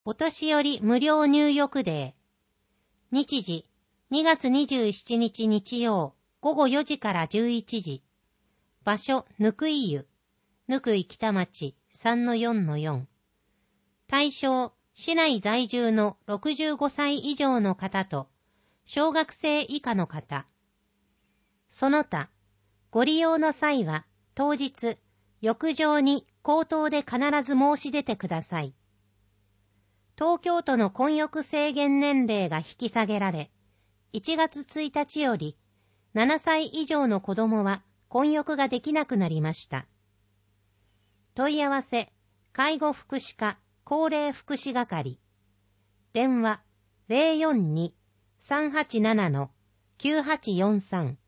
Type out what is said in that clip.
お年寄り無料入浴デー。日時、2月27日日曜、午後4時から11時。場所、ぬくい湯。ぬくい北町 3-4-4。対象、市内在住の65歳以上の方と、小学生以下の方。その他、ご利用の際は、当日、浴場に口頭で必ず申し出てください。東京都の混浴制限年齢が引き下げられ、1月1日より7歳以上の子供は混浴ができなくなりました。問い合わせ、介護福祉課高齢福祉係。電話 042-387-9843